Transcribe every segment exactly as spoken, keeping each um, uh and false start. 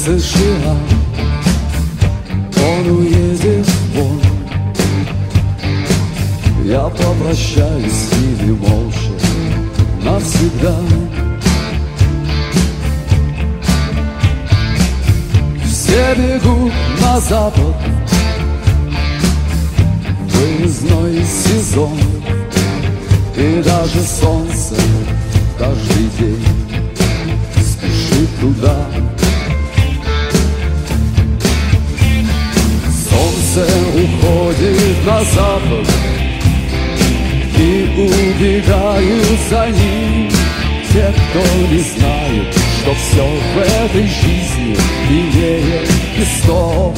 США он уедет вон. Я попрощаюсь с ними молча навсегда. Все бегут на запад, выездной сезон, и даже солнце каждый день спешит туда. Солнце уходит на запад, и убегают за ним те, кто не знает, что все в этой жизни длиннее песков.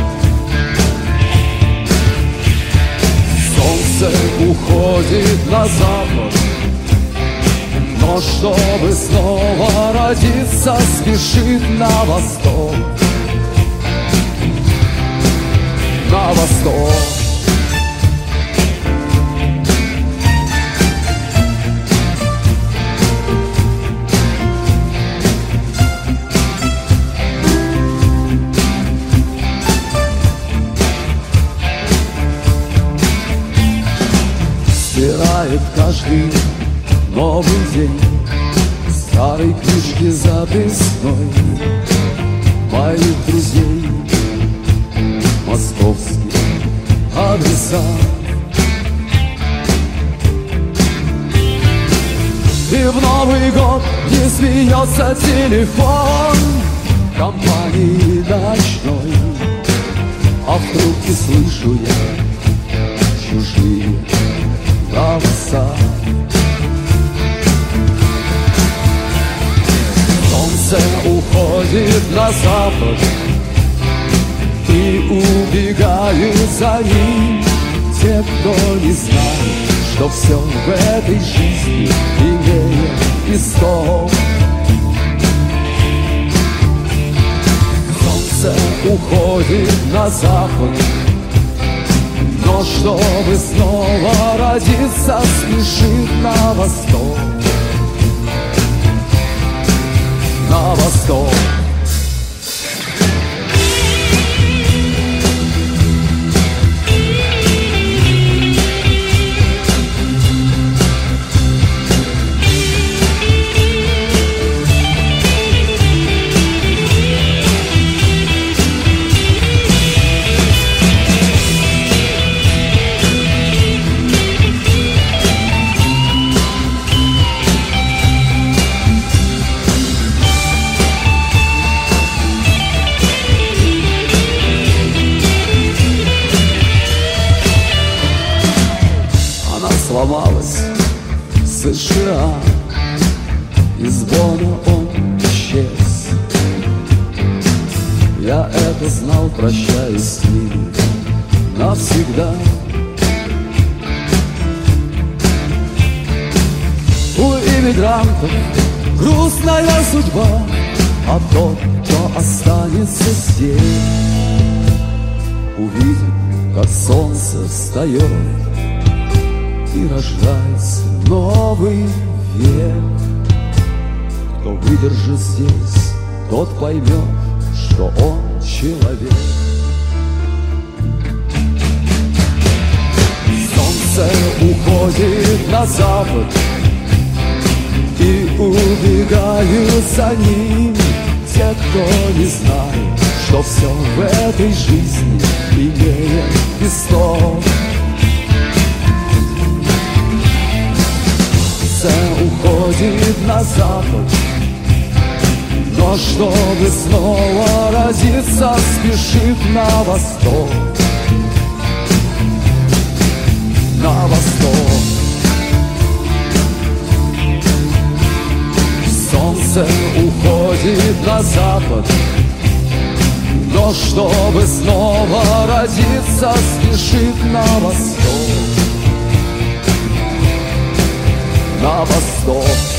Солнце уходит на запад, но чтобы снова родиться, спешит на восток. На восток. Стирает каждый новый день старой книжки записной моих друзей, московских адреса. И в Новый год не смеется телефон компании ночной, а в трубке слышу я чужие голоса. Солнце уходит на запад, и убегают за ним те, кто не знает, что все в этой жизни длиннее песков. Солнце уходит на запад, но чтобы снова родиться, спешит на восток. На восток. Сломалась в США, из Бона он исчез. Я это знал, прощаюсь с ними навсегда. У иммигрантов грустная судьба, а тот, кто останется здесь, увидит, как солнце встает и рождается новый век. Кто выдержит здесь, тот поймет, что он человек. Солнце уходит на запад, и убегают за ним те, кто не знает, что все в этой жизни длиннее песков. Уходит на запад, но чтобы снова родиться, спешит на восток. На восток. Солнце уходит на запад, но чтобы снова родиться, спешит на восток. На восток.